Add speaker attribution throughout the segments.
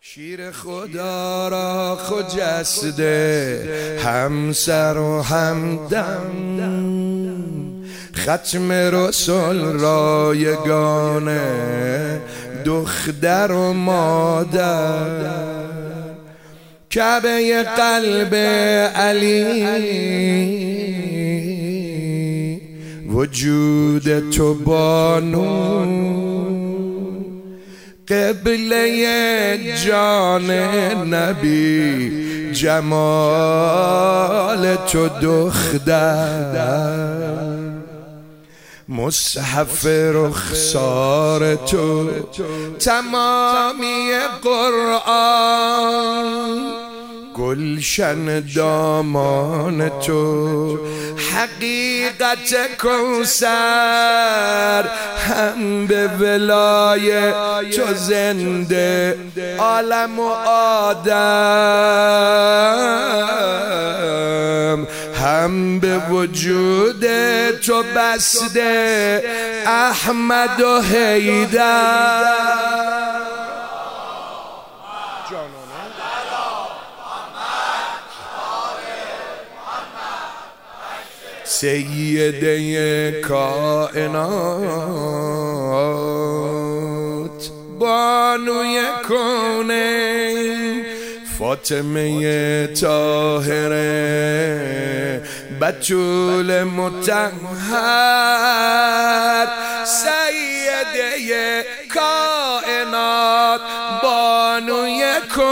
Speaker 1: شیر خدا را خجسته همسر و همدم، ختم رسول را یگانه دختر و مادر، کعبه قلب علی وجود تو بانو، قبله جان نبی جمال تو دختر، مصحف رخسار تو تمامی قرآن، گلشن دامان تو حقیقت کوثر، هم به ولای تو زنده عالم و آدم، هم به وجود تو بسته احمد و حیدر. سیده کائنات بانوی کونه، فاطمه طاهره بتول مطهر، سیده کائنات بانوی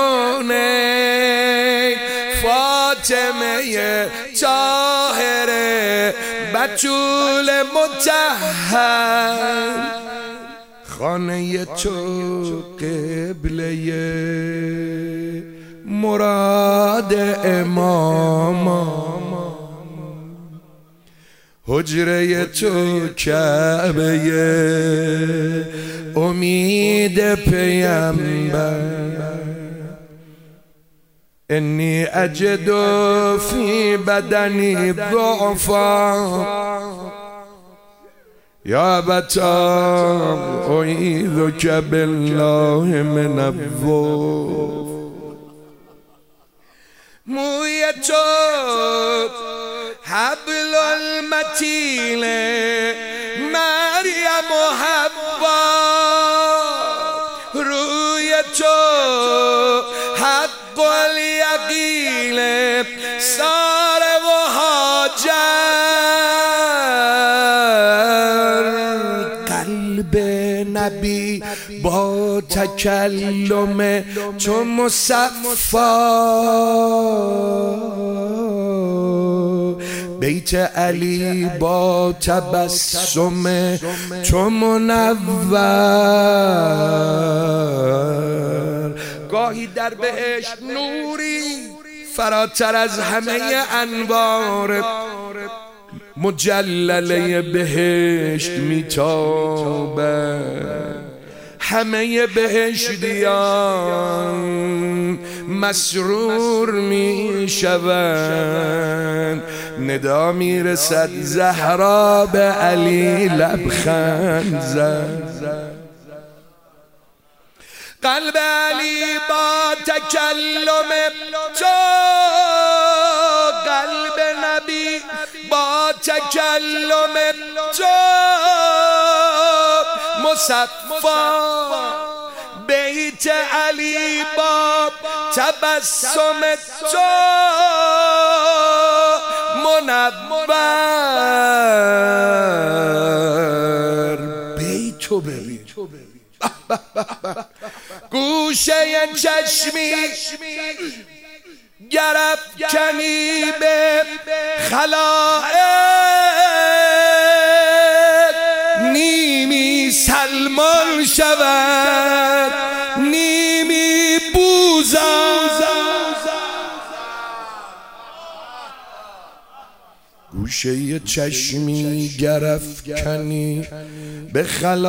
Speaker 1: کونه، فاطمه طاهره بتول مطهر، خانه تو قبله مراد اماما، حجره تو کعبه امید پیامبر، انی اجد فی بدنی ضعفا یا ابتا اعیذک بالله من الضعف، موی تو حبل المتین مریم و حوا، روی تو حق الیقین ساره و هاجر، قلب نبی با تکلم چو مصفا، بیت علی با تبسم چو منور، گاهی در بهشت نوری فراتر از همه انوار مجلله بهشت میتابد، همه بهشتیان مسرور میشوند، ندا میرسد زهرا به علی لبخند زد، قلب علی با تکلم تو، قلب نبی با تکلم تو مصفا، بیت علی با تبسم تو منور، بیتو ببین گوشه چشمی گرفت کنی به خلائق، نیمی سلمان شود نیمی بوزا، گوشه چشمی گرفت کنی به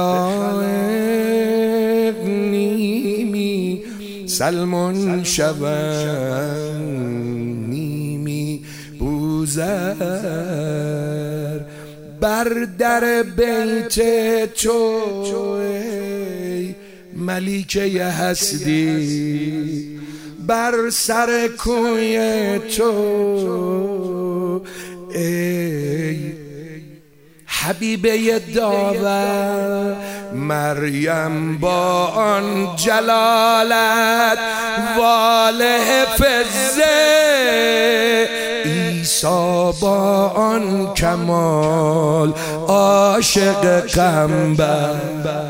Speaker 1: خلائق، نیمی سلمان شود نیمی بوزر، بر در بیت تو ای ملیکه هستی بر سر کوی تو ای حبیبه داور مریم با آن جلالت واله فزه عیسی با آن کمال عاشق قنبر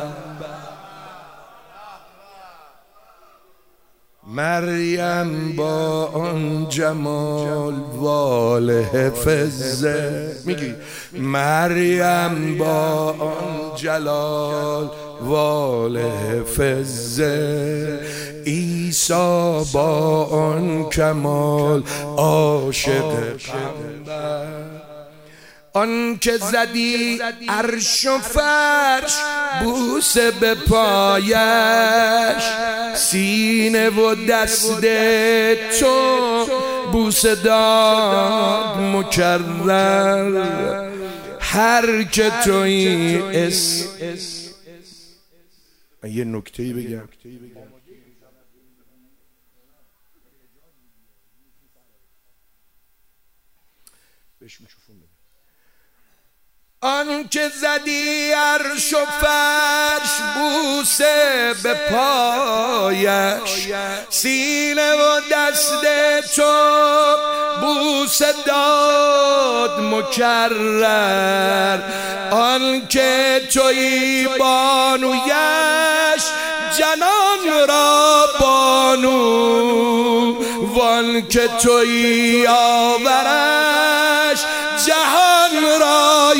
Speaker 1: مریم با آن جمال واله فزه میگی مریم با آن جلال واله فزه عیسی با آن کمال عاشق قنبر آن که زدی عرش و فرش بوسه به پایش سینه و دست تو بوسه داد مکرر هر که تویی یه نکته‌ای بگم آن که زدی عرش و فرش بوسه به پایش سینه و دست تو بوسه داد مکرر آن که تویی بانویش جنان را بانو وان که تویی آورش جهان را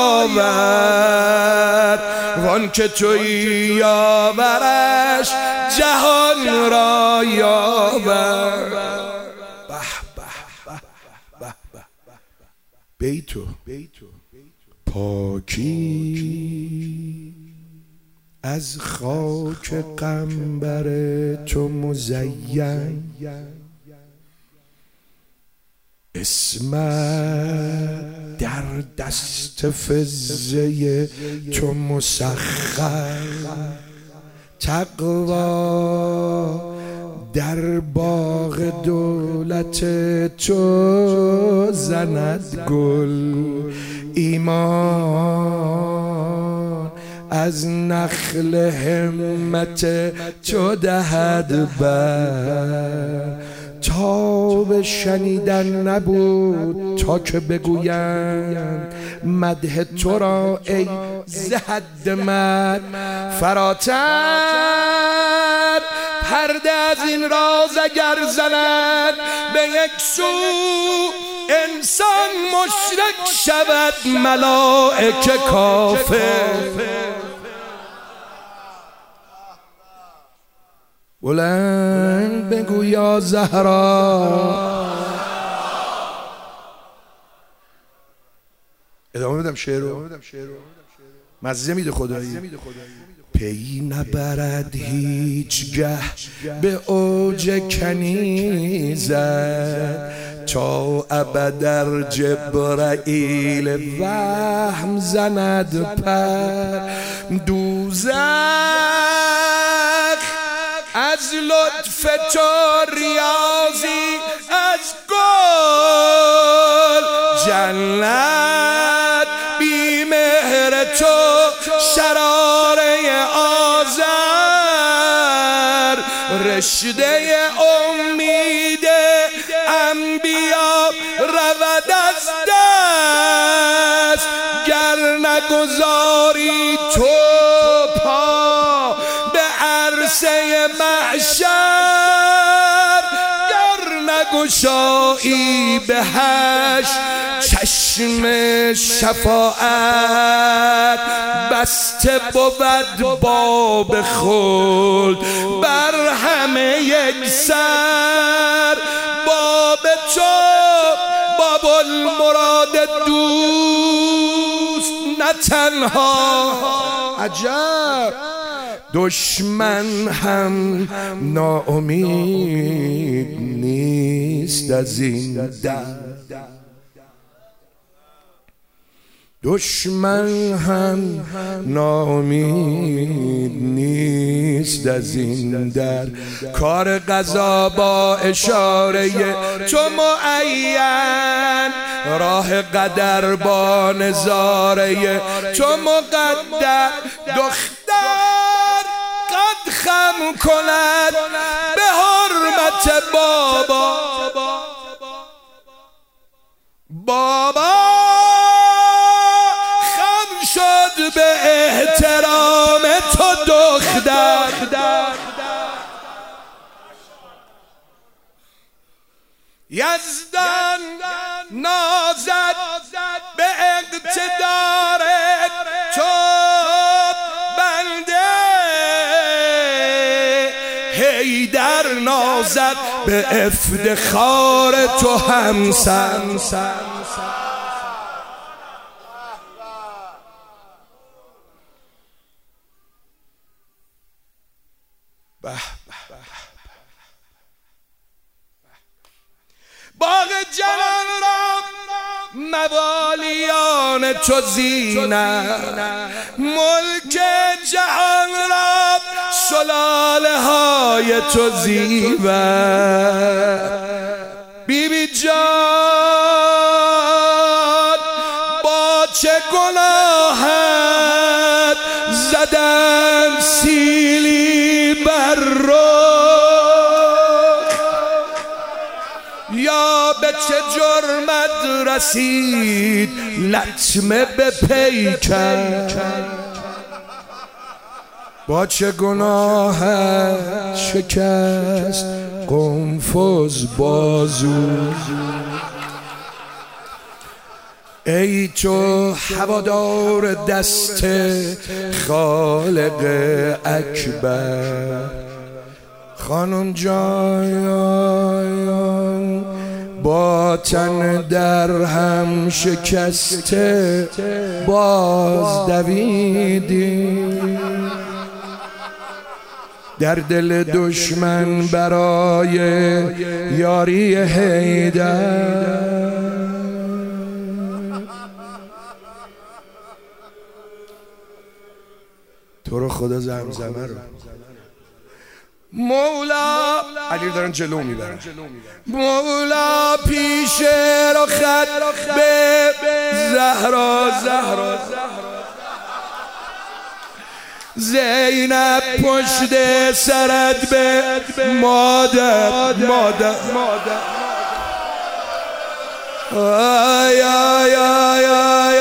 Speaker 1: یاور وان که تویی یاورش جهان را یاور بیتو پاکی از خاک قنبر تو مزین اسمت در دست فزه تو مسخر تقوا در باغ دولت تو زند گل ایمان از نخل همت تو دهد بر تاب شنیدن نبود تا که بگویند مدح تو را ای زهد مد فراتر پرده از این راز اگر زند به یک سو انسان مشرک شود ملائکه کافر بلند بگو یا زهرا ادامه بدم شعرو مزه میده خدایی پی نبرد هیچگه به اوج کنیزت تا ابدر جبرائیل وهم زند پر دوزخ از لطف تو ریاضی از گل جنت بی مهر تو شراره آذر رشته امید انبیا رود از دست گر نگذاری تو پا به عرصه محشر گر نگشایی به حشر چشم شفاعت بسته بود باب خلد بر همه یک سر باب تو باب المراد دوست نه تنها عجب دشمن هم ناامید نیست از این در دشمن هم ناامید نیست از این در کار قضا با اشاره تو معین راه قدر با نظاره تو مقدر دختر قد خم کند به حرمت بابا خم شد به احترام تو دختر یزدان نازد به اقتدار تو بنده حیدر نازد به افتخار تو همسر باغ جلال را موالیان تو زینت ملک جهان را سلاله های تو زیور بیبی جان با چه گناهت زدن سیلی بر رو یا به چه جرمت رسید لطمه به پیکر با چه گناهت شکست قنفذ بازو ای تو هوادار دست خالق اکبر خانم جان با تن در هم شکسته باز دویدی در دل دشمن برای یاری حیدر تو رو خدا زمزمه رو مولا علی دارن جلو میبرن مولا پیش رخت به زهرا زینب پشت سرت به مادر آی آی آی آی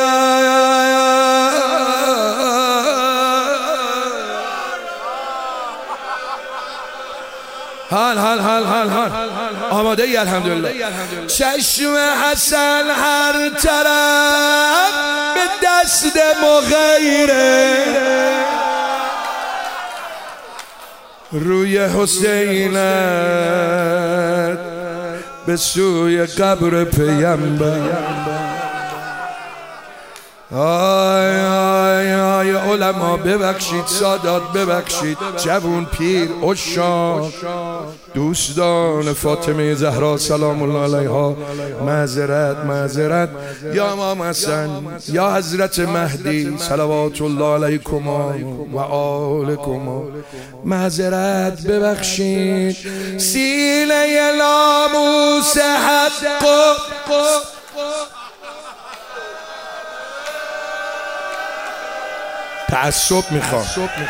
Speaker 1: حال آماده ای الحمدلله چشم حسن هر طرف به دست مغیره روی حسینت به سوی قبر پیامبر آی آی آی علما ببخشید سادات ببخشید جوون پیر عشاق دوستان فاطمه زهرا سلام الله علیها معذرت یا امام حسن یا حضرت مهدی صلوات الله علیکما و آلکما معذرت ببخشید سینه ناموس حق تعصب میخوام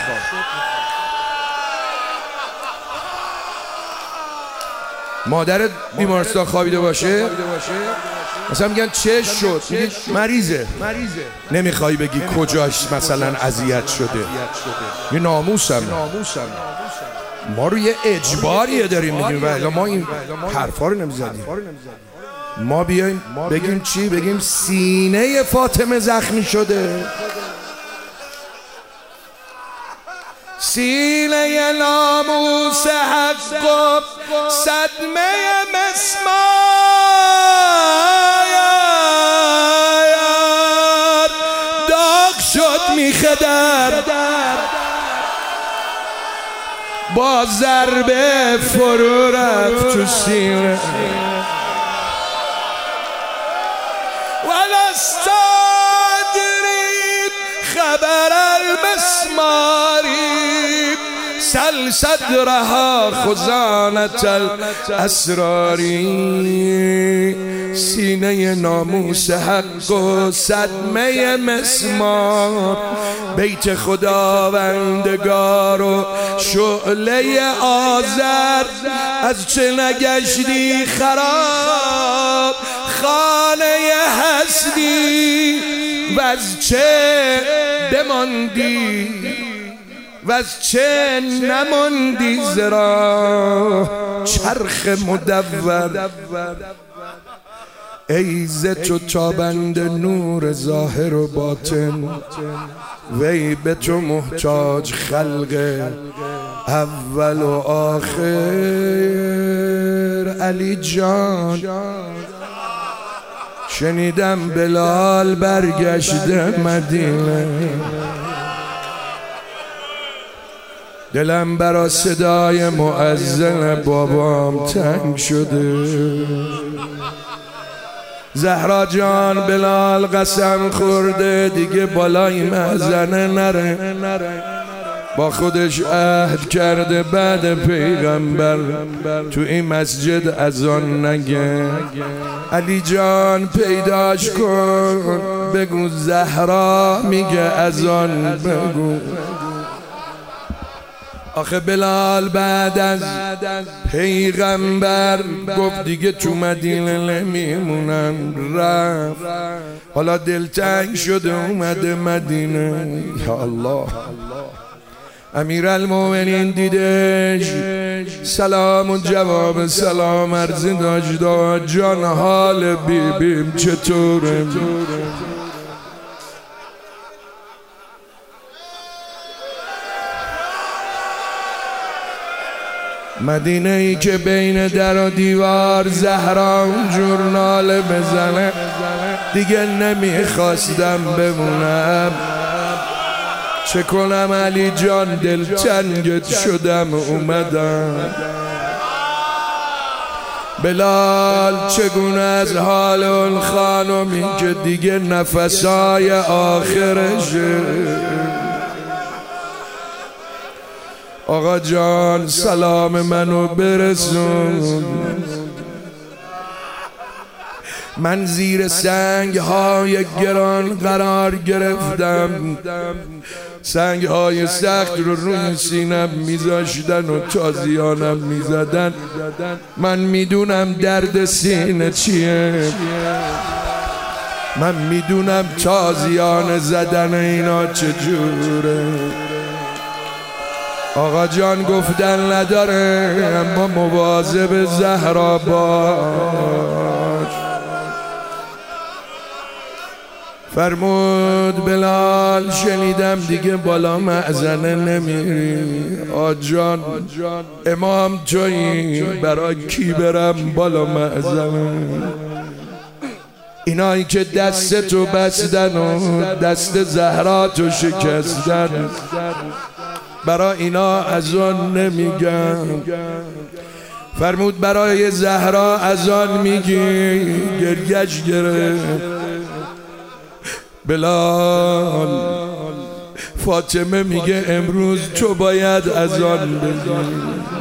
Speaker 1: مادرت بیمارستان خوابیده باشه مثلا میگن چه شد میگی مریضه نمیخوای بگی کجاش مثلا اذیت شده یه ناموسم ما روی اجباریه داریم میگیم ولی ما این حرفا رو نمیزدیم ما بیایم بگیم چی بگیم سینه فاطمه زخمی شده سینه ناموس حق و صدمه مسمار داغ شد میخدر با ضربه فرو رفت تو سینه ولستاد مسماری سل صدرها خزانة الاسراری سینه ناموس حق و صدمه مسمار بیت خداوندگار و شعله آذر از چه نگشتی خراب خانه هستی و از چه بماندی و از چه نماندی زرا چرخ مدور ای ز تو تابند نور ظاهر و باطن وی به تو محتاج خلق اول و آخر علی جان شنیدم بلال برگشته مدینه دلم برا صدای مؤذن بابام تنگ شده زهرا جان بلال قسم خورده دیگه بالای مأذنه نره با خودش عهد کرده بعد پیغمبر تو این مسجد اذان نگه علی جان پیداش کن بگو زهرا میگه اذان بگو آخه بلال بعد از پیغمبر گفت دیگه تو مدینه نمیمونم رفت حالا دلتنگ شده اومده مدینه یا الله امیرالمومنین دیدش سلام و جواب سلام عرضی داشت جان حال بیبیم چطوره مدینه ای که بین در و دیوار زهرا جورنال بزنه دیگه نمیخواستم بمونم چه کنم علی جان دلتنگت شدم اومدم بلال چگونه از حال اون خانمی که دیگه نفسای آخرشه آقا جان سلام منو برسون من زیر سنگ های گران قرار گرفتم سنگ های سخت رو روی سینم میذاشتن و تازیانم میزدن من میدونم درد سینه چیه من میدونم تازیان زدن اینا چجوره آقا جان گفتن نداره اما مواظب زهرا باش فرمود بلال شنیدم دیگه بالا مأذنه نمیری آجان امام تویی برای کی برم بالا مأذنه اینایی که دستتو بستن و دست زهراتو شکستن برای اینا اذان نمیگم فرمود برای زهرا اذان میگی گریش گرفت بلال فاطمه میگه امروز تو باید اذان بگی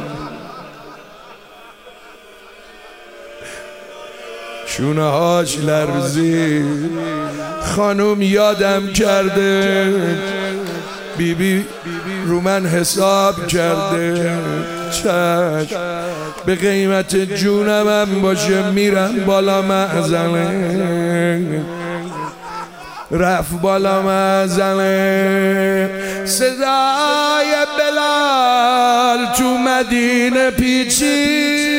Speaker 1: شونه هاش لرزی خانوم یادم کرده بیبی رو من حساب کرده چشم به قیمت جونم هم باشه میرم بالا مأذنه رفت بالا مأذنه صدای بلال تو مدینه پیچید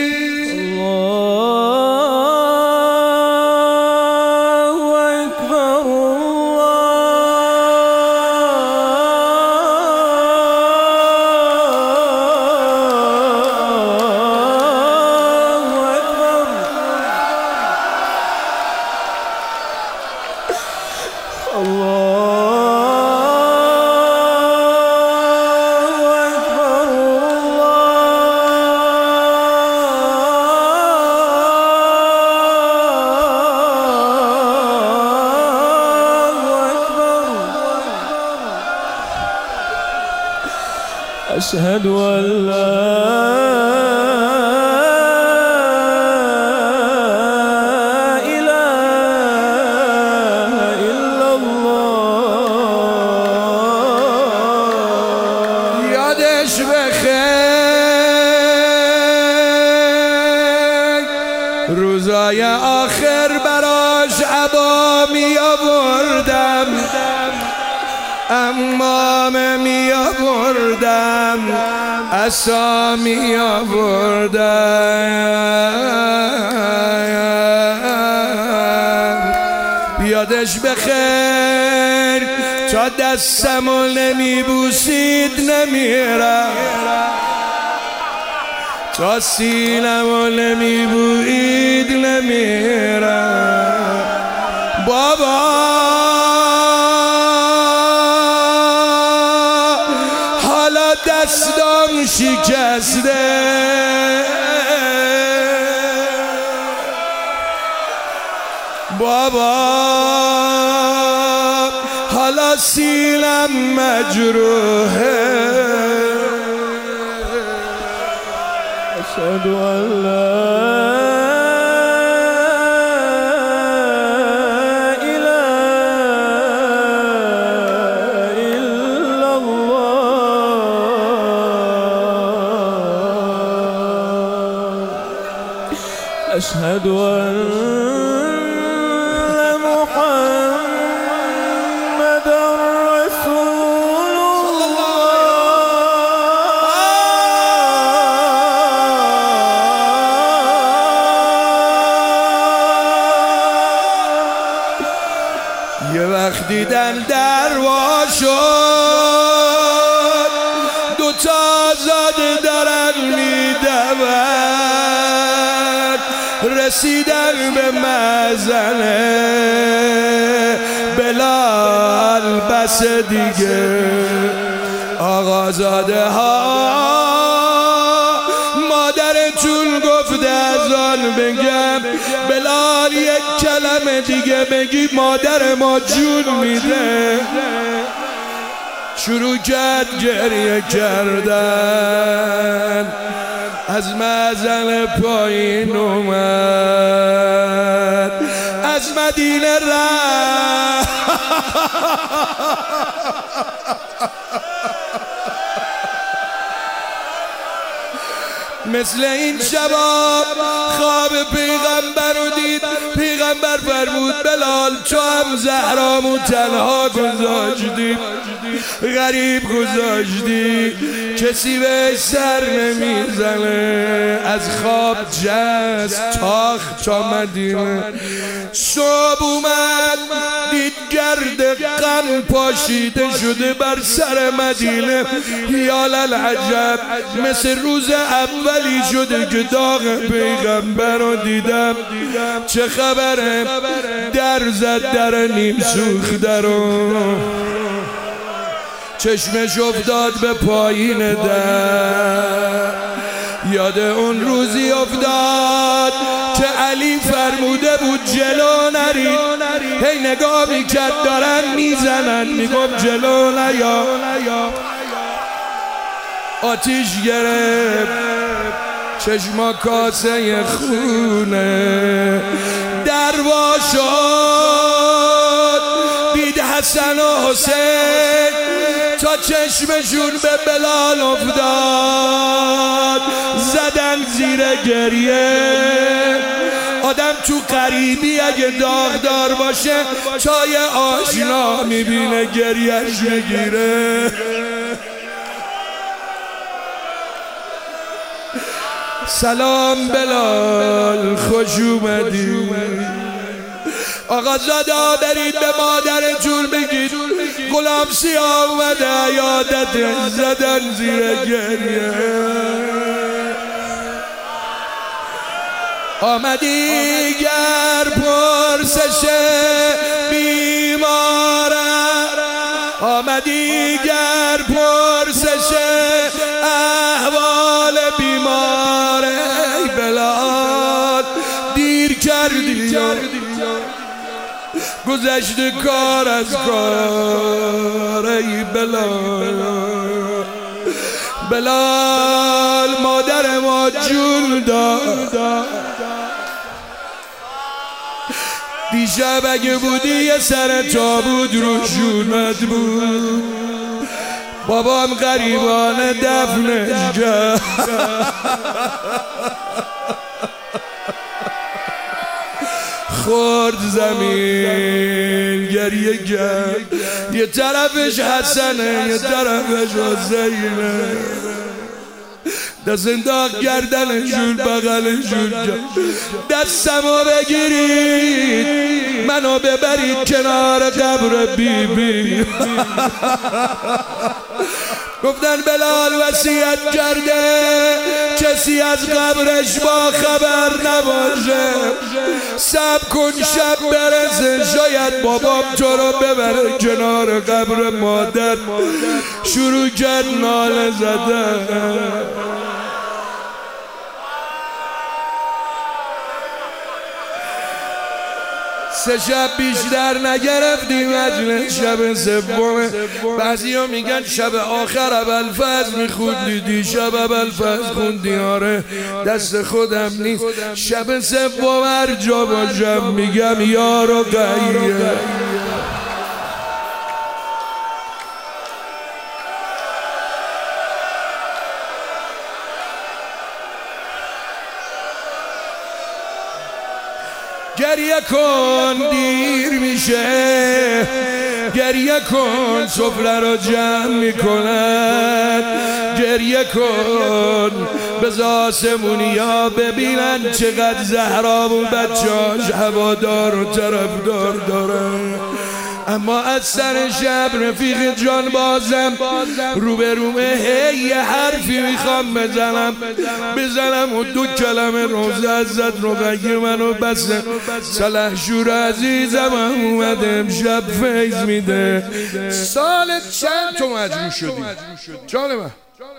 Speaker 2: أشهد أن لا
Speaker 1: روزای آخر براش عبا می آوردم، امام می آوردم، عصا می آوردم. یادش بخیر تا دستمو نمی بوسید نمیرم، تا سینمو نمی بوید نمیرم. بابا حالا دستام شکسته، بابا حالا سینم مجروحه.
Speaker 2: أشهد أن لا إله إلا الله. أشهد أن محمد رسول
Speaker 1: یه وقت دیدن در وا شد، دوتا زاده دارن میدون، رسیدن به مزنه بلال، بس دیگه آقازاده ها مادرتون گفته از آن بگم، بلال یک کلمه دیگه بگی مادر ما جون میده. شروع کرد گریه کردن، از مأذن پایین اومد، از مدینه رفت. مثل این شباب خواب پیغمبر رو دید، پیغمبر فرمود بلال تو هم زهرامو تنها گذاشتی، غریب گذاشتی، کسی به سر نمیزنه. از خواب جست تاخت تا مدینه، صبح اومد دید گرد غم پاشیده شده بر سر مدینه. یا للعجب، مثل روز اولی شده که داغ پیغمبر رو دیدم. چه خبره؟ در زد در نیم سوخته رو، چشمش افتاد به پایین در. یاد اون روزی افتاد که علی فرموده بود جلو نرید، هی نگاه میکرد دارن میزنن، میگفت جلو نیا. آتیش گرفت چشما کاسه خونه، در وا شد دید حسن و حسین تا چشمشون به بلال افتاد، زدن زیر گریه. آدم تو غریبی اگه داغدار باشه چای آشنا میبینه گریهش میگیره. سلام بلال خوش اومدی، آقا زادا برید به مادرتون بگید غلام سیاه اومده یادت، زدن زیر گریه. آمدی گر پرسش بیماره، آمدی گر پرسش احوال بیماره. ای بلال دیر کردی، گذشت کار از کار. ای بلال بلال مادر ما جون داد. دیشب اگه بودی یه سر تابوت رو جونت بود، بابام غریبانه دفنش کرد. خورد زمین گریه کرد، یه طرفش حسنه یه طرفش حسینه، دست انداخت گردنشون بغلشون کرد. دستمو بگیرید منو ببرید کنار قبر بیبی. گفتن بلال وصیت کرده کسی از قبرش با خبر نباشه، صبر کن شب برسه شاید بابام تو رو ببره کنار قبر مادر. شروع کرد ناله زدن. سه شب بیشتر نگرفتیم مجلس، شب سومه. بعضیا میگن شب آخر ابوالفضل میخوندی، دیشب ابوالفضل خوندی. آره دست خودم نیست، شب سوم هر جا باشم میگم یار و غیر. گریه کن دیر میشه، گریه کن سفره رو جمع میکنن. گریه کن بذار آسمونیا ببینن چقدر زهرا و بچه‌هاش هوادار و طرفدار دارن. اما از سر شب رفیق جان بازم روبرومه، هی یه حرفی میخوام بزنم و دو کلمه روزه ازت رقیه منو بسه. سلحشور عزیزم اومده امشب فیض میده. سال چند تو مجروح شدی؟ جان من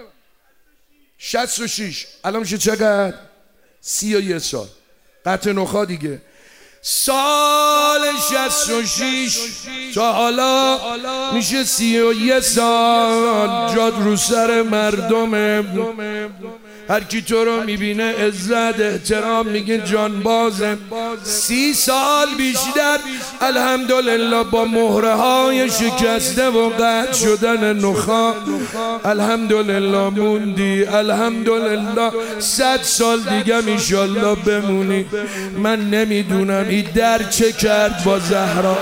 Speaker 1: 66. الان میشه چقدر؟ 31 سال. قطع نخا دیگه. سال 66 تا حالا میشه 31 سال. جاد رو سر مردمه. هر کی تو رو میبینه عزت احترام میگه جان بازه. 30 سال بیشتر الحمدلله با مهره های شکسته و قطع شدن نخا الحمدلله موندی. الحمدلله 100 سال دیگه انشالله بمونی. من نمیدونم این در چه کرد با زهرا،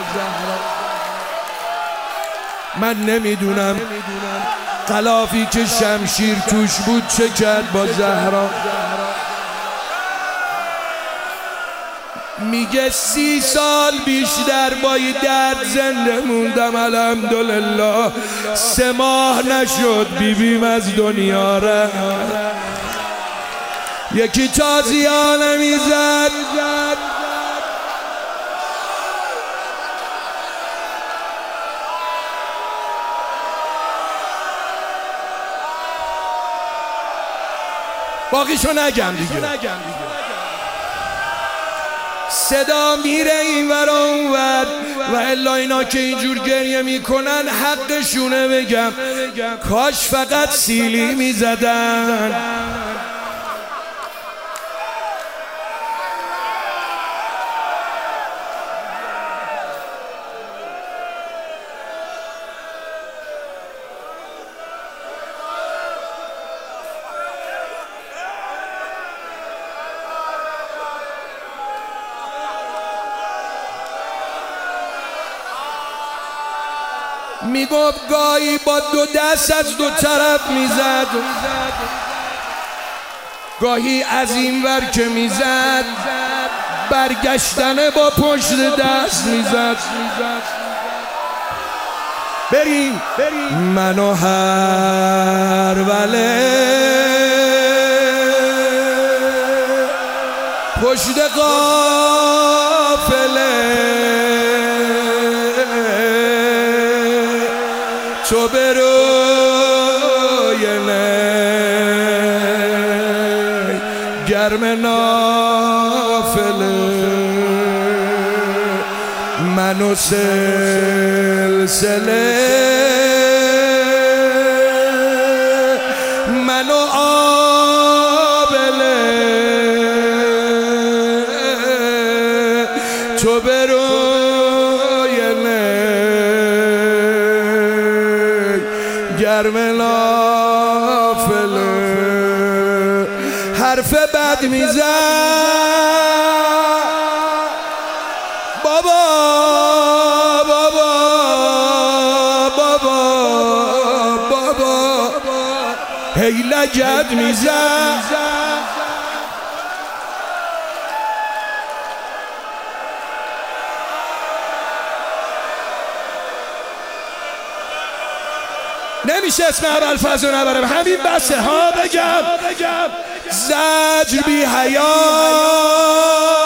Speaker 1: من نمیدونم غلافی که شمشیر توش بود چه کرد با زهرا. میگه 30 سال بیشتر با این درد زنده موندم الحمدلله. 3 ماه نشد بیبیم از دنیا رفت. یکی تازیانه میزد باقیشو نگم دیگه. صدا میره این ور اون ور و الا اینا که اینجور گریه میکنن حقشونه بگم کاش فقط سیلی میزدن. میگفت گاهی با 2 دست از 2 طرف میزد، گاهی از این ور که میزد برگشتن با پشت دست میزد. بریم منو هر وله پشت قافله تو بروی نی گرم نافله منو سلسله تو به روی گرم نافله حرف بد میزن بابا بابا بابا بابا هی لگد میزن نمیشه اسم ابوالفضل رو نبرم همین بسه ها بگم زجر بی حیا